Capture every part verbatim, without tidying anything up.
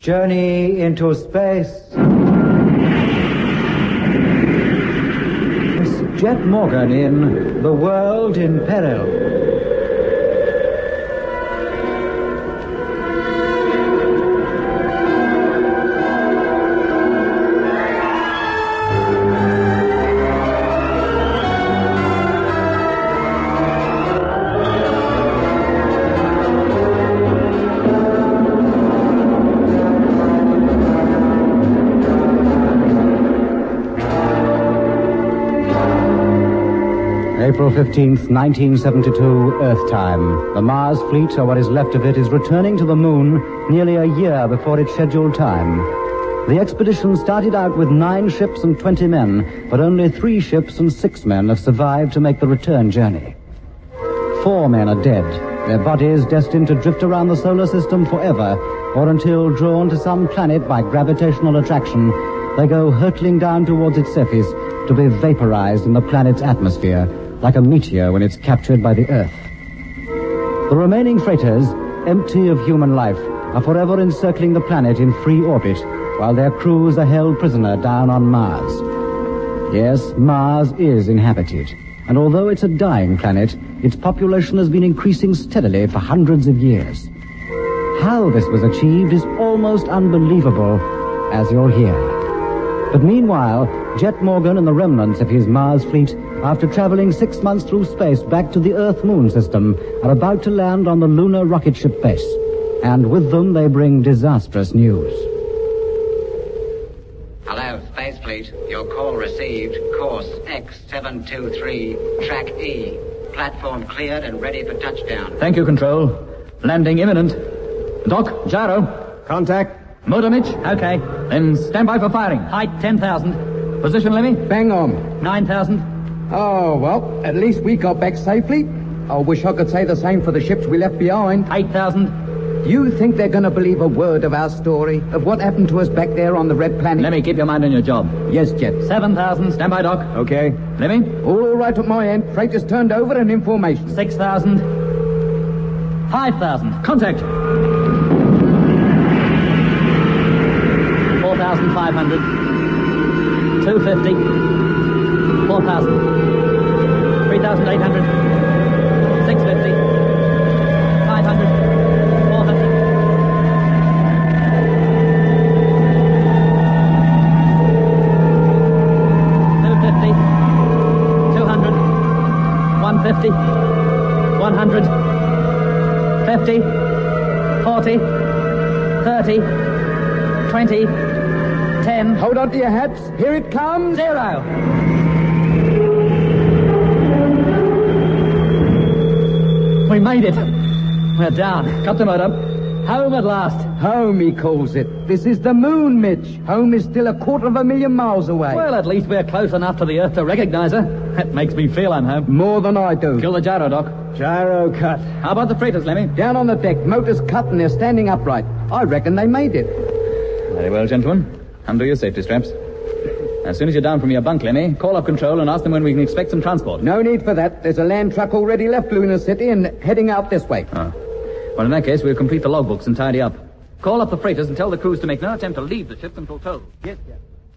Journey into space. It's Jet Morgan in The World in Peril. April fifteenth, nineteen seventy-two, Earth time. The Mars fleet, or what is left of it, is returning to the moon nearly a year before its scheduled time. The expedition started out with nine ships and twenty men, but only three ships and six men have survived to make the return journey. Four men are dead, their bodies destined to drift around the solar system forever, or until, drawn to some planet by gravitational attraction, they go hurtling down towards its surface to be vaporized in the planet's atmosphere, like a meteor when it's captured by the Earth. The remaining freighters, empty of human life, are forever encircling the planet in free orbit, while their crews are held prisoner down on Mars. Yes, Mars is inhabited, and although it's a dying planet, its population has been increasing steadily for hundreds of years. How this was achieved is almost unbelievable, as you'll hear. But meanwhile, Jet Morgan and the remnants of his Mars fleet, after traveling six months through space back to the Earth-Moon system, are about to land on the lunar rocket ship base. And with them, they bring disastrous news. Hello, Space Fleet. Your call received. Course X seven two three, Track E. Platform cleared and ready for touchdown. Thank you, Control. Landing imminent. Doc, gyro. Contact. Motor, Mitch. Okay. Then stand by for firing. Height ten thousand. Position, Lemmy. Bang on. nine thousand. Oh, well, at least we got back safely. I wish I could say the same for the ships we left behind. eight thousand. Do you think they're going to believe a word of our story, of what happened to us back there on the Red Planet? Lemmy, keep your mind on your job. Yes, Jet. seven thousand. Stand by, Doc. Okay. Lemmy. All all right at my end. Freighters turned over and information. six thousand. five thousand. Contact. four thousand five hundred. two fifty. four thousand. three thousand eight hundred. six fifty. five hundred. four hundred. two fifty. two hundred. one fifty. one hundred. fifty. forty. thirty. twenty. ten. Hold on to your hats. Here it comes. Zero. We made it. We're down. Cut the motor. Home at last. Home, he calls it. This is the moon, Mitch. Home is still a quarter of a million miles away. Well, at least we're close enough to the Earth to recognize her. That makes me feel I'm home. More than I do. Kill the gyro, Doc. Gyro cut. How about the freighters, Lemmy? Down on the deck. Motors cut and they're standing upright. I reckon they made it. Very well, gentlemen. Undo your safety straps. As soon as you're down from your bunk, Lemmy, call up Control and ask them when we can expect some transport. No need for that. There's a land truck already left Lunar City and heading out this way. Oh. Well, in that case, we'll complete the logbooks and tidy up. Call up the freighters and tell the crews to make no attempt to leave the ships until told. Yes, yes.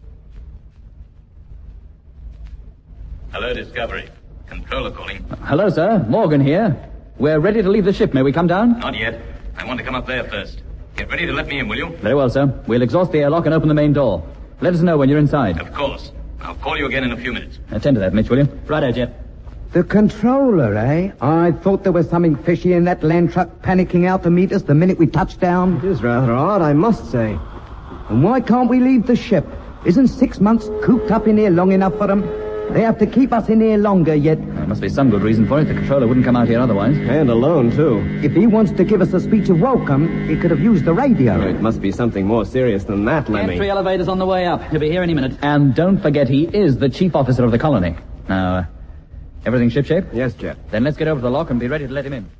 Hello, Discovery. Controller calling. Uh, hello, sir. Morgan here. We're ready to leave the ship. May we come down? Not yet. I want to come up there first. Get ready to let me in, will you? Very well, sir. We'll exhaust the airlock and open the main door. Let us know when you're inside. Of course. I'll call you again in a few minutes. Attend to that, Mitch, will you? Righto, Jet. The controller, eh? I thought there was something fishy in that land truck panicking out to meet us the minute we touched down. It is rather odd, I must say. And why can't we leave the ship? Isn't six months cooped up in here long enough for them? They have to keep us in here longer yet. There must be some good reason for it. The controller wouldn't come out here otherwise. And alone, too. If he wants to give us a speech of welcome, he could have used the radio. It must be something more serious than that, Lemmy. Entry elevator's on the way up. He'll be here any minute. And don't forget, he is the chief officer of the colony. Now, uh, everything shipshape? Yes, Jet. Then let's get over to the lock and be ready to let him in.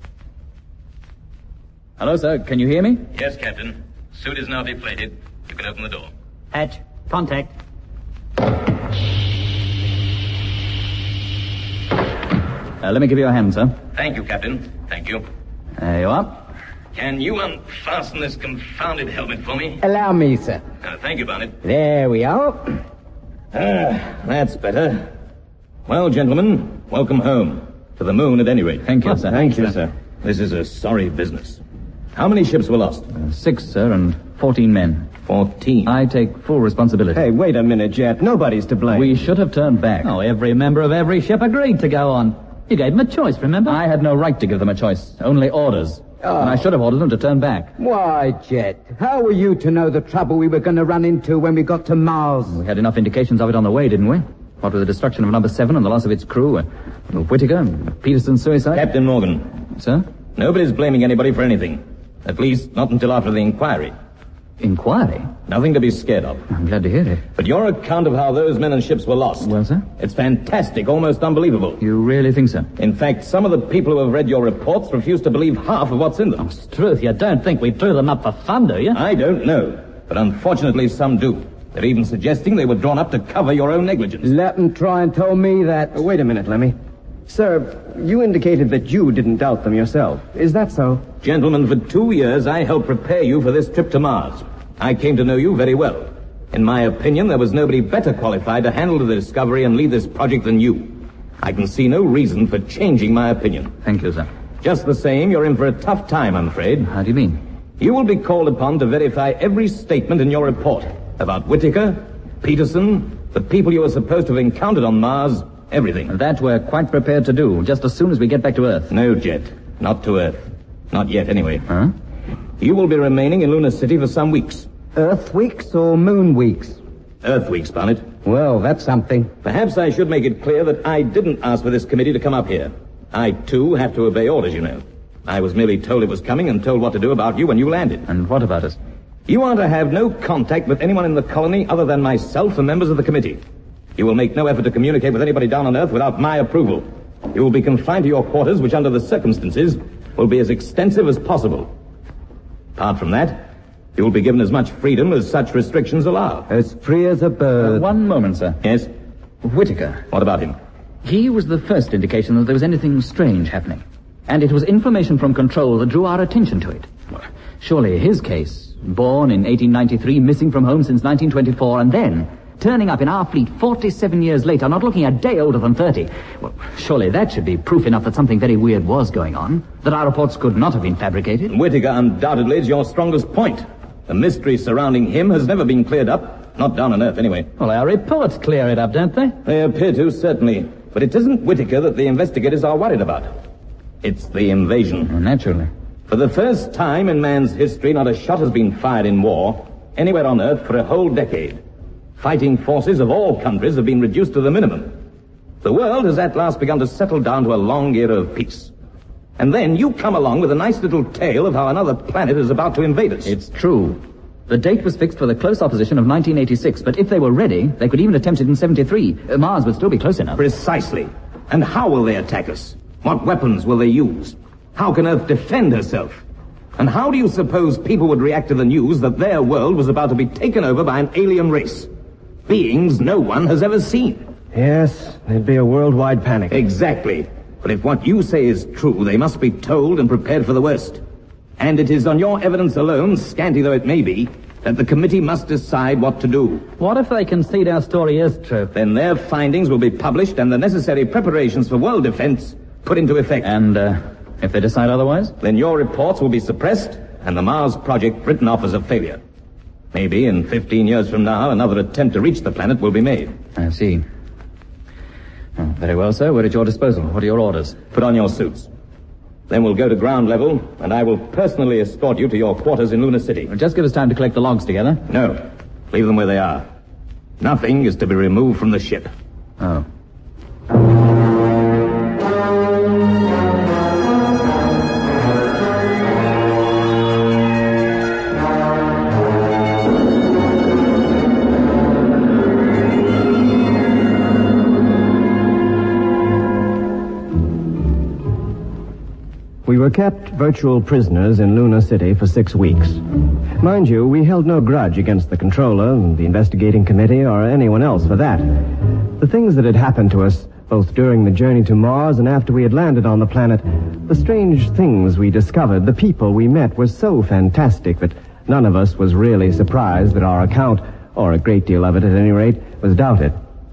Hello, sir. Can you hear me? Yes, Captain. Suit is now deflated. You can open the door. Hatch. Contact. Uh, let me give you a hand, sir. Thank you, Captain. Thank you. There you are. Can you unfasten this confounded helmet for me? Allow me, sir. Uh, thank you, Barnett. There we are. Ah, that's better. Well, gentlemen, welcome home. To the moon, at any rate. Thank you, sir. Thank you, sir. This is a sorry business. How many ships were lost? Uh, six, sir, and fourteen men. Fourteen. I take full responsibility. Hey, wait a minute, Jet. Nobody's to blame. We should have turned back. Oh, every member of every ship agreed to go on. You gave them a choice, remember? I had no right to give them a choice. Only orders. Oh. And I should have ordered them to turn back. Why, Jet, how were you to know the trouble we were going to run into when we got to Mars? We had enough indications of it on the way, didn't we? What with the destruction of number seven and the loss of its crew, uh, Whittaker, Peterson's suicide. Captain Morgan. Sir? Nobody's blaming anybody for anything. At least, not until after the inquiry. Inquiry? Nothing to be scared of. I'm glad to hear it. But your account of how those men and ships were lost... Well, sir? It's fantastic, almost unbelievable. You really think so? In fact, some of the people who have read your reports refuse to believe half of what's in them. It's truth. You don't think we drew them up for fun, do you? I don't know. But unfortunately, some do. They're even suggesting they were drawn up to cover your own negligence. Let them try and tell me that. Uh, wait a minute, Lemmy. Sir, you indicated that you didn't doubt them yourself. Is that so? Gentlemen, for two years, I helped prepare you for this trip to Mars. I came to know you very well. In my opinion, there was nobody better qualified to handle the discovery and lead this project than you. I can see no reason for changing my opinion. Thank you, sir. Just the same, you're in for a tough time, I'm afraid. How do you mean? You will be called upon to verify every statement in your report about Whittaker, Peterson, the people you were supposed to have encountered on Mars, everything. That we're quite prepared to do, just as soon as we get back to Earth. No, Jet. Not to Earth. Not yet, anyway. Huh? You will be remaining in Luna City for some weeks. Earth weeks or moon weeks? Earth weeks, Barnett. Well, that's something. Perhaps I should make it clear that I didn't ask for this committee to come up here. I, too, have to obey orders, you know. I was merely told it was coming and told what to do about you when you landed. And what about us? You are to have no contact with anyone in the colony other than myself and members of the committee. You will make no effort to communicate with anybody down on Earth without my approval. You will be confined to your quarters, which under the circumstances will be as extensive as possible. Apart from that, you will be given as much freedom as such restrictions allow. As free as a bird. Uh, one moment, sir. Yes? Whittaker. What about him? He was the first indication that there was anything strange happening. And it was information from Control that drew our attention to it. Surely his case, born in eighteen ninety-three, missing from home since nineteen twenty-four, and then turning up in our fleet forty-seven years later, not looking a day older than thirty. Well, surely that should be proof enough that something very weird was going on, that our reports could not have been fabricated. Whittaker undoubtedly is your strongest point. The mystery surrounding him has never been cleared up. Not down on Earth, anyway. Well, our reports clear it up, don't they? They appear to, certainly. But it isn't Whittaker that the investigators are worried about. It's the invasion. Well, naturally. For the first time in man's history, not a shot has been fired in war anywhere on Earth for a whole decade. Fighting forces of all countries have been reduced to the minimum. The world has at last begun to settle down to a long era of peace. And then you come along with a nice little tale of how another planet is about to invade us. It's true. The date was fixed for the close opposition of nineteen eighty-six, but if they were ready, they could even attempt it in seventy-three. Uh, Mars would still be close enough. Precisely. And how will they attack us? What weapons will they use? How can Earth defend herself? And how do you suppose people would react to the news that their world was about to be taken over by an alien race? Beings no one has ever seen. Yes, there'd be a worldwide panic. Exactly. But if what you say is true, they must be told and prepared for the worst. And it is on your evidence alone, scanty though it may be, that the committee must decide what to do. What if they concede our story is true? Then their findings will be published and the necessary preparations for world defense put into effect. And, uh, if they decide otherwise? Then your reports will be suppressed and the Mars project written off as a failure. Maybe in fifteen years from now, another attempt to reach the planet will be made. I see. Oh, very well, sir. We're at your disposal. What are your orders? Put on your suits. Then we'll go to ground level, and I will personally escort you to your quarters in Luna City. Well, just give us time to collect the logs together. No. Leave them where they are. Nothing is to be removed from the ship. Oh. We were kept virtual prisoners in Luna City for six weeks. Mind you, we held no grudge against the controller, the investigating committee, or anyone else for that. The things that had happened to us Both during the journey to Mars and after we had landed on the planet, the strange things we discovered, the people we met, were so fantastic that none of us was really surprised that our account, or a great deal of it at any rate, was doubted.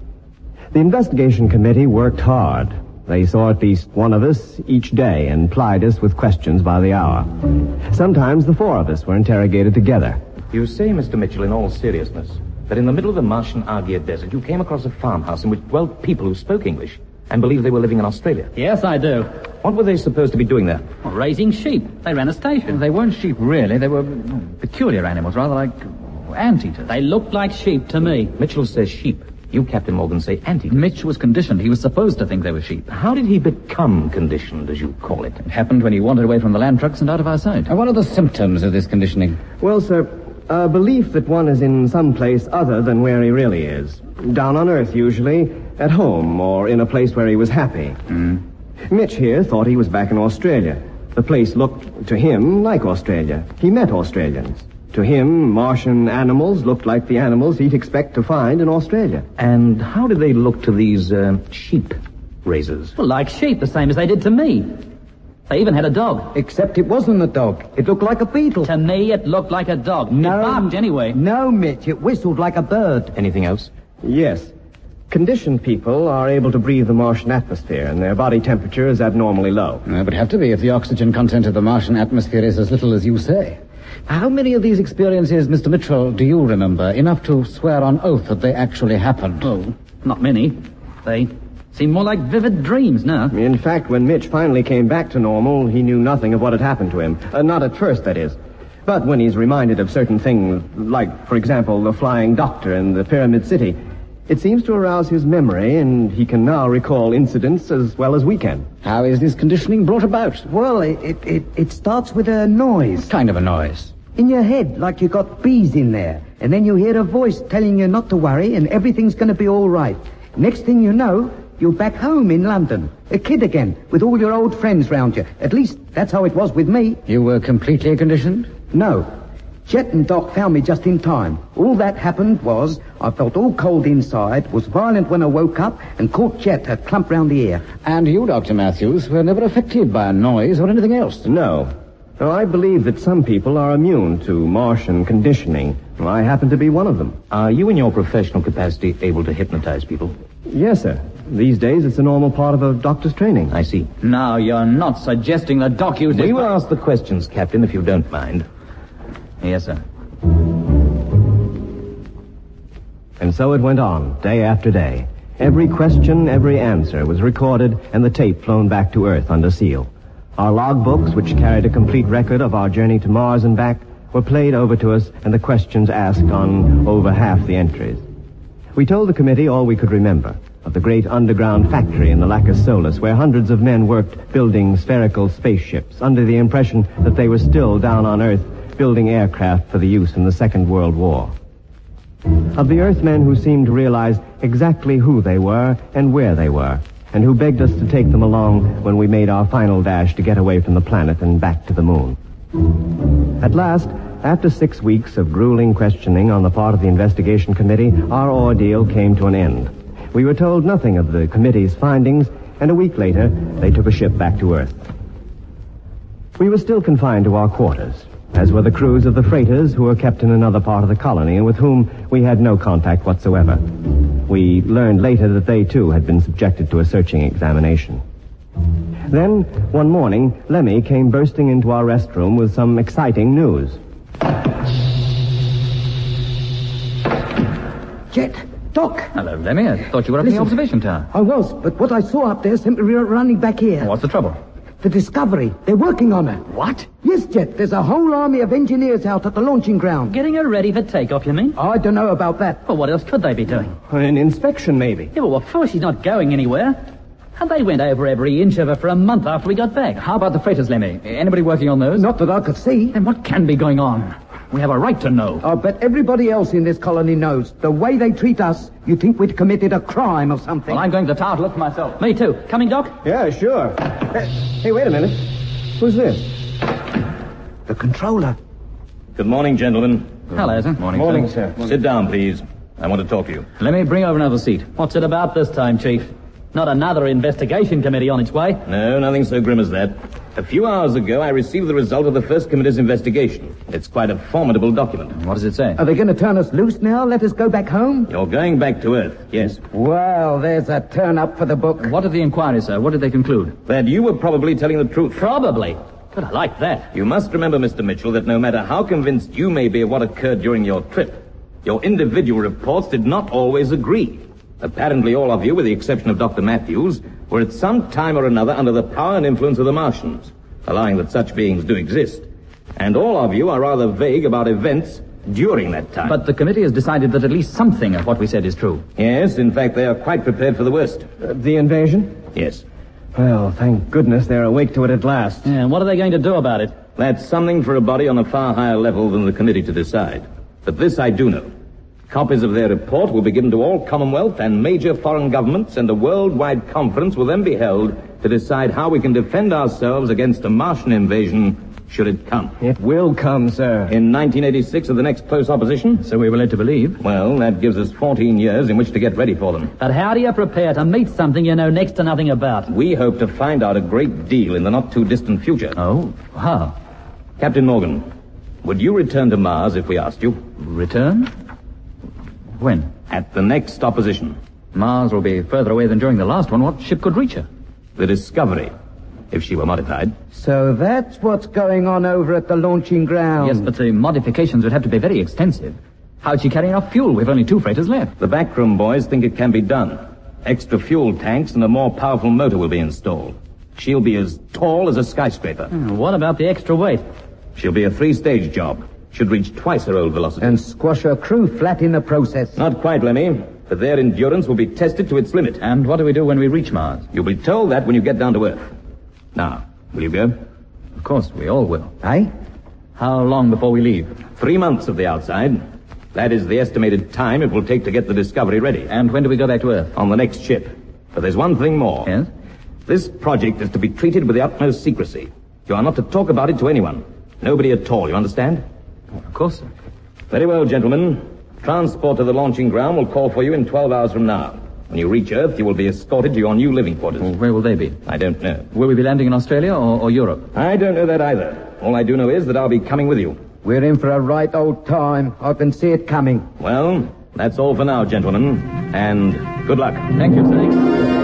The investigation committee worked hard. They saw at least one of us each day and plied us with questions by the hour. Sometimes the four of us were interrogated together. You say, Mister Mitchell, in all seriousness, that in the middle of the Martian Argia Desert, you came across a farmhouse in which dwelt people who spoke English and believed they were living in Australia. Yes, I do. What were they supposed to be doing there? Well, raising sheep. They ran a station. They weren't sheep, really. They were mm, peculiar animals, rather like anteaters. They looked like sheep to me. Mitchell says sheep. You, Captain Morgan, say anteaters. Mitch was conditioned. He was supposed to think they were sheep. How did he become conditioned, as you call it? It happened when he wandered away from the land trucks and out of our sight. And what are the symptoms of this conditioning? Well, sir, a belief that one is in some place other than where he really is. Down on Earth, usually, at home, or in a place where he was happy. Mm. Mitch here thought he was back in Australia. The place looked, to him, like Australia. He met Australians. To him, Martian animals looked like the animals he'd expect to find in Australia. And how did they look to these uh, sheep raisers? Well, like sheep, the same as they did to me. They even had a dog. Except it wasn't a dog. It looked like a beetle. To me, it looked like a dog. No. It barked anyway. No, Mitch, it whistled like a bird. Anything else? Yes. Conditioned people are able to breathe the Martian atmosphere, and their body temperature is abnormally low. Uh, but have to be if the oxygen content of the Martian atmosphere is as little as you say. How many of these experiences, Mister Mitchell, do you remember? Enough to swear on oath that they actually happened? Oh, not many. They seem more like vivid dreams now. In fact, when Mitch finally came back to normal, he knew nothing of what had happened to him. Uh, not at first, that is. But when he's reminded of certain things, like, for example, the flying doctor in the Pyramid City, it seems to arouse his memory, and he can now recall incidents as well as we can. How is this conditioning brought about? Well, it, it, it, it starts with a noise. What kind of a noise? In your head, like you got bees in there. And then you hear a voice telling you not to worry and everything's going to be all right. Next thing you know, you're back home in London. A kid again, with all your old friends round you. At least, that's how it was with me. You were completely conditioned? No. Chet and Doc found me just in time. All that happened was I felt all cold inside, was violent when I woke up, and caught Chet a clump round the ear. And you, Doctor Matthews, were never affected by a noise or anything else? No. Well, I believe that some people are immune to Martian conditioning. Well, I happen to be one of them. Are you, in your professional capacity, able to hypnotize people? Yes, sir. These days, it's a normal part of a doctor's training. I see. Now, you're not suggesting that Doc used We his... will ask the questions, Captain, if you don't mind. Yes, sir. And so it went on, day after day. Every question, every answer was recorded and the tape flown back to Earth under seal. Our logbooks, which carried a complete record of our journey to Mars and back, were played over to us and the questions asked on over half the entries. We told the committee all we could remember of the great underground factory in the Lacus Solus where hundreds of men worked building spherical spaceships under the impression that they were still down on Earth building aircraft for the use in the Second World War. Of the Earthmen who seemed to realize exactly who they were and where they were, and who begged us to take them along when we made our final dash to get away from the planet and back to the moon. At last, after six weeks of grueling questioning on the part of the investigation committee, our ordeal came to an end. We were told nothing of the committee's findings, and a week later, they took a ship back to Earth. We were still confined to our quarters, as were the crews of the freighters who were kept in another part of the colony and with whom we had no contact whatsoever. We learned later that they, too, had been subjected to a searching examination. Then, one morning, Lemmy came bursting into our restroom with some exciting news. Chet, Doc. Hello, Lemmy. I thought you were up in the Listen. observation tower. I was, but what I saw up there sent me r- running back here. What's the trouble? The Discovery. They're working on her. What? Yes, Chet. There's a whole army of engineers out at the launching ground. Getting her ready for takeoff, you mean? I don't know about that. Well, what else could they be doing? An inspection, maybe. Yeah, well, of course she's not going anywhere. And they went over every inch of her for a month after we got back. How about the freighters, Lemmy? Anybody working on those? Not that I could see. Then what can be going on? We have a right to know. I bet everybody else in this colony knows. The way they treat us, you think we'd committed a crime or something. Well, I'm going to the tower to look for myself. Me too. Coming, Doc? Yeah, sure. Hey, hey, wait a minute. Who's this? The controller. Good morning, gentlemen. Hello, sir. Morning, Morning, sir. sir. Sit down, please. I want to talk to you. Lemmy, bring over another seat. What's it about this time, Chief? Not another investigation committee on its way. No, nothing so grim as that. A few hours ago, I received the result of the first committee's investigation. It's quite a formidable document. What does it say? Are they going to turn us loose now? Let us go back home? You're going back to Earth, yes. Well, there's a turn-up for the book. What did the inquiry, sir? What did they conclude? That you were probably telling the truth. Probably. Good, I like that. You must remember, Mister Mitchell, that no matter how convinced you may be of what occurred during your trip, your individual reports did not always agree. Apparently all of you, with the exception of Doctor Matthews, were at some time or another under the power and influence of the Martians, allowing that such beings do exist. And all of you are rather vague about events during that time. But the committee has decided that at least something of what we said is true. Yes, in fact, they are quite prepared for the worst. Uh, the invasion? Yes. Well, thank goodness they're awake to it at last. Yeah, and what are they going to do about it? That's something for a body on a far higher level than the committee to decide. But this I do know. Copies of their report will be given to all Commonwealth and major foreign governments, and a worldwide conference will then be held to decide how we can defend ourselves against a Martian invasion should it come. It will come, sir. In nineteen eighty-six, of the next close opposition? So we were led to believe. Well, that gives us fourteen years in which to get ready for them. But how do you prepare to meet something you know next to nothing about? We hope to find out a great deal in the not-too-distant future. Oh, how? Captain Morgan, would you return to Mars if we asked you? Return? When? At the next opposition. Mars will be further away than during the last one. What ship could reach her? The Discovery, if she were modified. So that's what's going on over at the launching ground. Yes, but the modifications would have to be very extensive. How'd she carry enough fuel? We've only two freighters left. The backroom boys think it can be done. Extra fuel tanks and a more powerful motor will be installed. She'll be as tall as a skyscraper. Hmm, what about the extra weight? She'll be a three-stage job. Should reach twice her old velocity. And squash her crew flat in the process. Not quite, Lemmy. But their endurance will be tested to its limit. And what do we do when we reach Mars? You'll be told that when you get down to Earth. Now, will you go? Of course, we all will. Eh? How long before we leave? Three months of the outside. That is the estimated time it will take to get the Discovery ready. And when do we go back to Earth? On the next ship. But there's one thing more. Yes? This project is to be treated with the utmost secrecy. You are not to talk about it to anyone. Nobody at all, you understand? Of course, sir. Very well, gentlemen. Transport to the launching ground will call for you in twelve hours from now. When you reach Earth, you will be escorted to your new living quarters. Well, where will they be? I don't know. Will we be landing in Australia or, or Europe? I don't know that either. All I do know is that I'll be coming with you. We're in for a right old time. I can see it coming. Well, that's all for now, gentlemen. And good luck. Thank you, sir.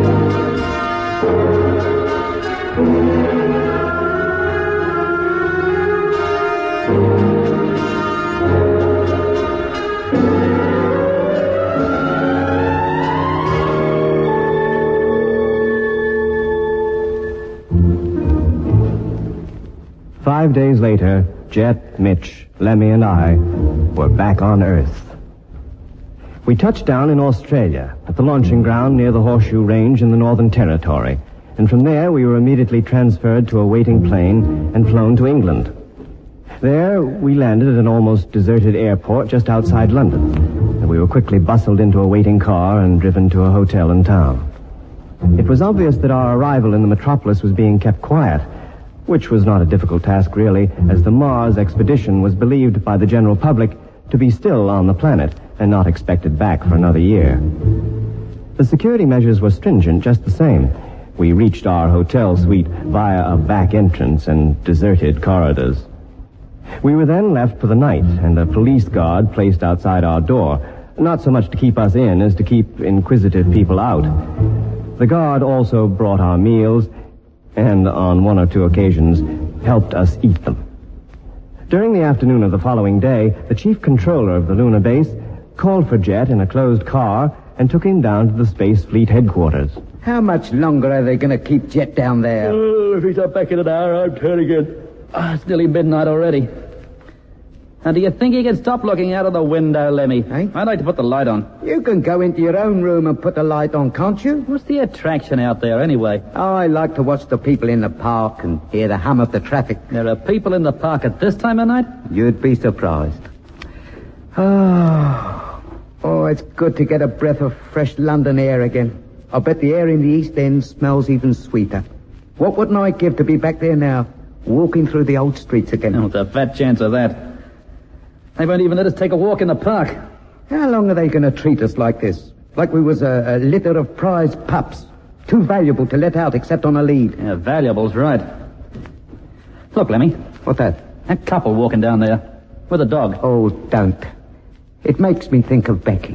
Five days later, Jet, Mitch, Lemmy, and I were back on Earth. We touched down in Australia, at the launching ground near the Horseshoe Range in the Northern Territory, and from there we were immediately transferred to a waiting plane and flown to England. There, we landed at an almost deserted airport just outside London, and we were quickly bustled into a waiting car and driven to a hotel in town. It was obvious that our arrival in the metropolis was being kept quiet, which was not a difficult task, really, as the Mars expedition was believed by the general public to be still on the planet and not expected back for another year. The security measures were stringent just the same. We reached our hotel suite via a back entrance and deserted corridors. We were then left for the night, and a police guard placed outside our door, not so much to keep us in as to keep inquisitive people out. The guard also brought our meals and on one or two occasions helped us eat them. During the afternoon of the following day, the chief controller of the lunar base called for Jet in a closed car and took him down to the Space Fleet headquarters. How much longer are they going to keep Jet down there? Oh, if he's not back in an hour, I'm turning in. Ah, it's nearly midnight already. Now, do you think he can stop looking out of the window, Lemmy? Eh? I'd like to put the light on. You can go into your own room and put the light on, can't you? What's the attraction out there, anyway? I like to watch the people in the park and hear the hum of the traffic. There are people in the park at this time of night? You'd be surprised. Oh, oh, it's good to get a breath of fresh London air again. I bet the air in the East End smells even sweeter. What wouldn't I give to be back there now, walking through the old streets again? Oh, there's a fat chance of that. They won't even let us take a walk in the park. How long are they going to treat us like this? Like we was a, a litter of prize pups. Too valuable to let out except on a lead. Yeah, valuable's right. Look, Lemmy. What that? That couple walking down there with a dog. Oh, don't. It makes me think of Becky.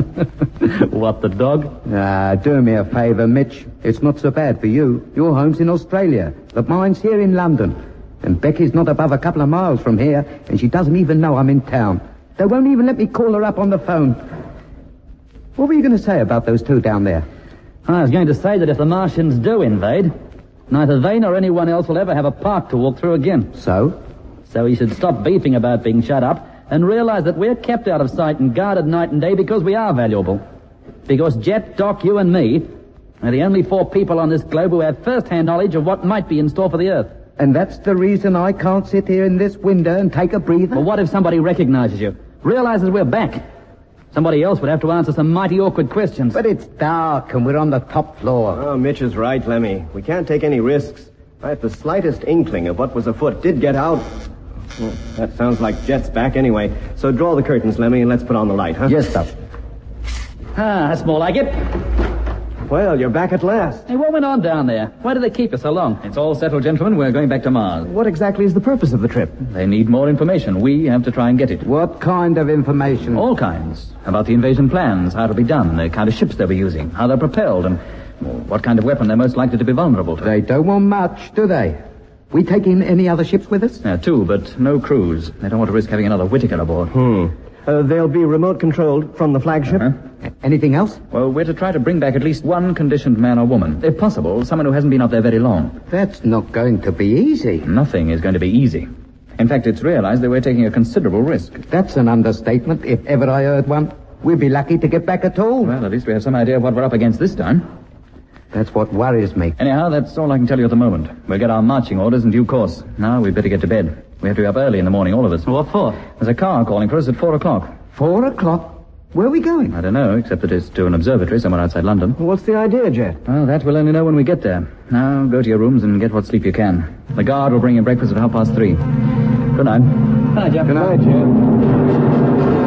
What, the dog? Ah, do me a favour, Mitch. It's not so bad for you. Your home's in Australia, but mine's here in London. And Becky's not above a couple of miles from here, and she doesn't even know I'm in town. They won't even let me call her up on the phone. What were you going to say about those two down there? I was going to say that if the Martians do invade, neither they nor anyone else will ever have a park to walk through again. So? So he should stop beefing about being shut up and realize that we're kept out of sight and guarded night and day because we are valuable. Because Jet, Doc, you and me are the only four people on this globe who have first-hand knowledge of what might be in store for the Earth. And that's the reason I can't sit here in this window and take a breather? Well, what if somebody recognizes you, realizes we're back? Somebody else would have to answer some mighty awkward questions. But it's dark and we're on the top floor. Oh, Mitch is right, Lemmy. We can't take any risks. If the slightest inkling of what was afoot did get out... Well, that sounds like Jet's back anyway. So draw the curtains, Lemmy, and let's put on the light, huh? Yes, sir. Ah, that's more like it. Well, you're back at last. Hey, what went on down there? Why did they keep us so long? It's all settled, gentlemen. We're going back to Mars. What exactly is the purpose of the trip? They need more information. We have to try and get it. What kind of information? All kinds. About the invasion plans, how it'll be done, the kind of ships they'll be using, how they're propelled, and well, what kind of weapon they're most likely to be vulnerable to. They don't want much, do they? We taking any other ships with us? Yeah, two, but no crews. They don't want to risk having another Whittaker aboard. Hmm. Uh, they'll be remote-controlled from the flagship? Uh-huh. Anything else? Well, we're to try to bring back at least one conditioned man or woman. If possible, someone who hasn't been up there very long. That's not going to be easy. Nothing is going to be easy. In fact, it's realized that we're taking a considerable risk. That's an understatement, if ever I heard one. We'll be lucky to get back at all. Well, at least we have some idea of what we're up against this time. That's what worries me. Anyhow, that's all I can tell you at the moment. We'll get our marching orders in due course. Now, we'd better get to bed. We have to be up early in the morning, all of us. What for? There's a car calling for us at four o'clock. Four o'clock? Where are we going? I don't know, except that it's to an observatory somewhere outside London. What's the idea, Jet? Well, that we'll only know when we get there. Now, go to your rooms and get what sleep you can. The guard will bring you breakfast at half past three. Good night. Good night, Jeff. Good night, Jet.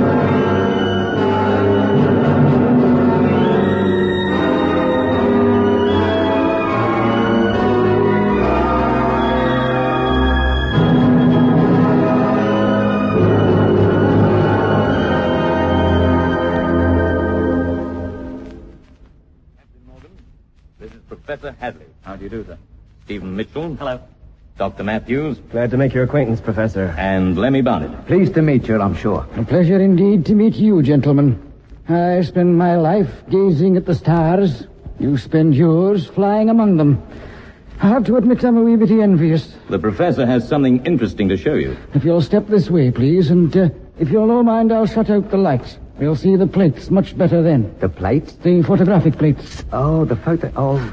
Professor Hadley. How do you do, sir? Stephen Mitchell. Hello. Doctor Matthews. Glad to make your acquaintance, Professor. And Lemmy Barnett. Pleased to meet you, I'm sure. A pleasure indeed to meet you, gentlemen. I spend my life gazing at the stars. You spend yours flying among them. I have to admit I'm a wee bit envious. The professor has something interesting to show you. If you'll step this way, please, and uh, if you'll no mind, I'll shut out the lights. We'll see the plates much better then. The plates? The photographic plates. Oh, the photo... Oh.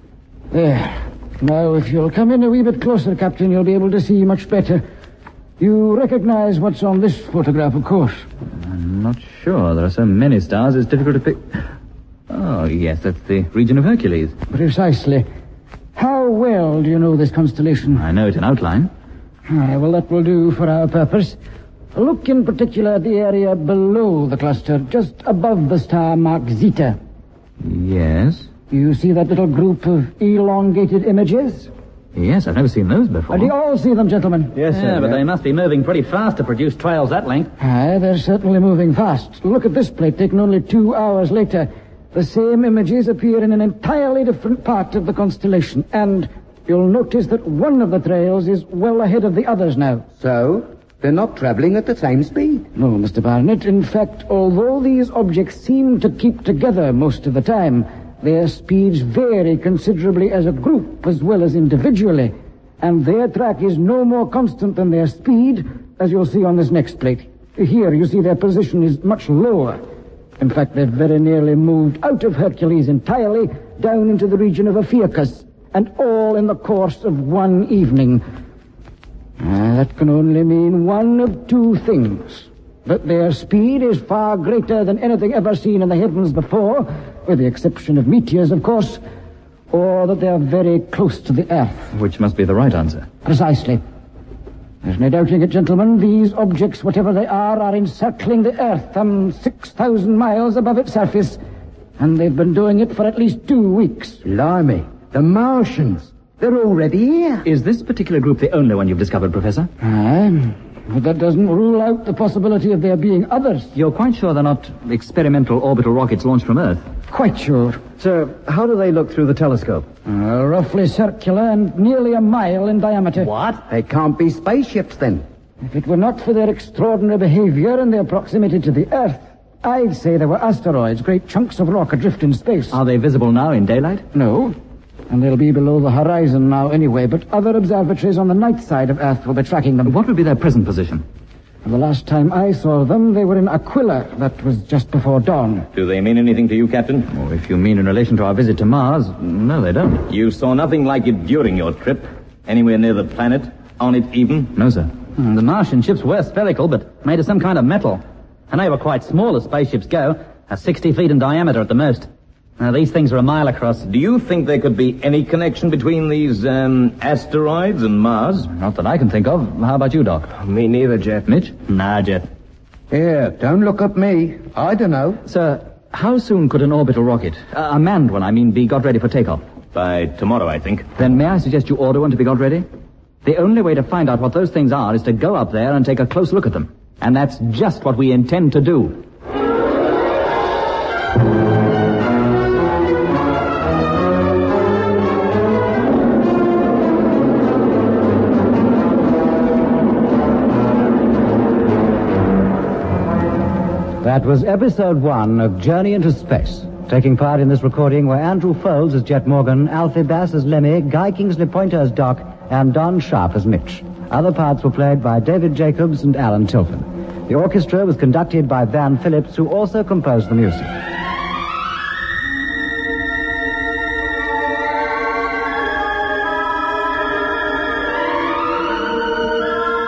There. Now, if you'll come in a wee bit closer, Captain, you'll be able to see much better. You recognize what's on this photograph, of course. I'm not sure. There are so many stars, it's difficult to pick... Oh, yes, that's the region of Hercules. Precisely. How well do you know this constellation? I know it in outline. Ah, well, that will do for our purpose. Look in particular at the area below the cluster, just above the star marked Zeta. Yes. You see that little group of elongated images? Yes, I've never seen those before. And you all see them, gentlemen? Yes, sir. Yeah, but they must be moving pretty fast to produce trails that length. Aye, they're certainly moving fast. Look at this plate, taken only two hours later. The same images appear in an entirely different part of the constellation. And you'll notice that one of the trails is well ahead of the others now. So, they're not traveling at the same speed? No, Mister Barnett. In fact, although these objects seem to keep together most of the time, their speeds vary considerably as a group as well as individually. And their track is no more constant than their speed, as you'll see on this next plate. Here, you see their position is much lower. In fact, they've very nearly moved out of Hercules entirely, down into the region of Ophiuchus, and all in the course of one evening. Uh, that can only mean one of two things. That their speed is far greater than anything ever seen in the heavens before, with the exception of meteors, of course, or that they're very close to the Earth. Which must be the right answer. Precisely. There's no doubting it, gentlemen. These objects, whatever they are, are encircling the Earth some six thousand miles above its surface. And they've been doing it for at least two weeks. Blimey, the Martians. They're already here. Is this particular group the only one you've discovered, Professor? Aye, but that doesn't rule out the possibility of there being others. You're quite sure they're not experimental orbital rockets launched from Earth? Quite sure. Sir, how do they look through the telescope? Uh, roughly circular and nearly a mile in diameter. What? They can't be spaceships then. If it were not for their extraordinary behavior and their proximity to the Earth, I'd say they were asteroids, great chunks of rock adrift in space. Are they visible now in daylight? No. And they'll be below the horizon now anyway, but other observatories on the night side of Earth will be tracking them. What would be their present position? And the last time I saw them, they were in Aquila. That was just before dawn. Do they mean anything to you, Captain? Oh, if you mean in relation to our visit to Mars, no, they don't. You saw nothing like it during your trip? Anywhere near the planet? On it even? No, sir. Hmm, the Martian ships were spherical, but made of some kind of metal. And they were quite small as spaceships go, at sixty feet in diameter at the most. Now, these things are a mile across. Do you think there could be any connection between these, um, asteroids and Mars? Not that I can think of. How about you, Doc? Me neither, Jet. Mitch? Nah, Jet. Here, don't look at me. I don't know. Sir, how soon could an orbital rocket, uh, a manned one, I mean, be got ready for takeoff? By tomorrow, I think. Then may I suggest you order one to be got ready? The only way to find out what those things are is to go up there and take a close look at them. And that's just what we intend to do. That was episode one of Journey into Space. Taking part in this recording were Andrew Foulds as Jet Morgan, Alfie Bass as Lemmy, Guy Kingsley Pointer as Doc, and Don Sharp as Mitch. Other parts were played by David Jacobs and Alan Tilton. The orchestra was conducted by Van Phillips, who also composed the music.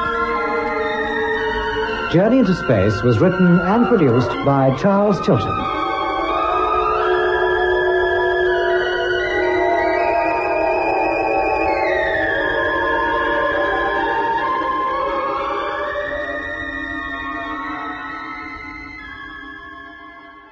Journey into Space was written and produced by Charles Chilton.